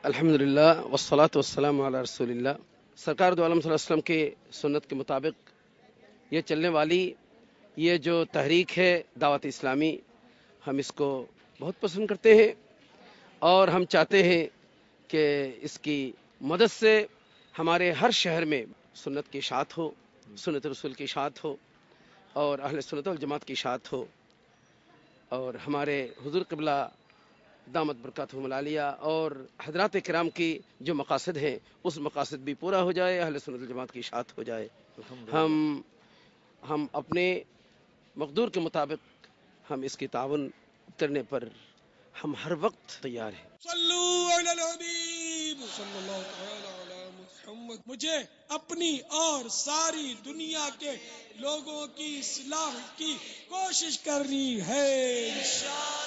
अल्हम्दुलिल्लाह वस्सलातु वस्सलामु अला रसूलिल्लाह। सरकार दो आलम सल्लल्लाहु अलैहि वसल्लम की सुन्नत के मुताबिक ये चलने वाली ये जो तहरीक है दावत इस्लामी, हम इसको बहुत पसंद करते हैं और हम चाहते हैं कि इसकी मदद से हमारे हर शहर में सुन्नत की इशाअत हो, सुन्नत रसूल की इशाअत हो और अहले सुन्नत वल जमात की इशाअत हो और हमारे हुजूर क़िबला दामत बरकातहुमुल आलिया और हज़रात किराम की जो मकासद हैं उस मकासद भी पूरा हो जाए, अहले सुन्नत वल जमात की इशाअत हो जाए। हम अपने मक़दूर के मुताबिक हम इसकी ताउन करने पर हम हर वक्त तैयार हैं। सल्लू अलल हबीब सल्लल्लाहु तआला अला मुहम्मद। मुझे अपनी और सारी दुनिया के लोगों की इस्लाह की कोशिश करनी है इंशाअल्लाह।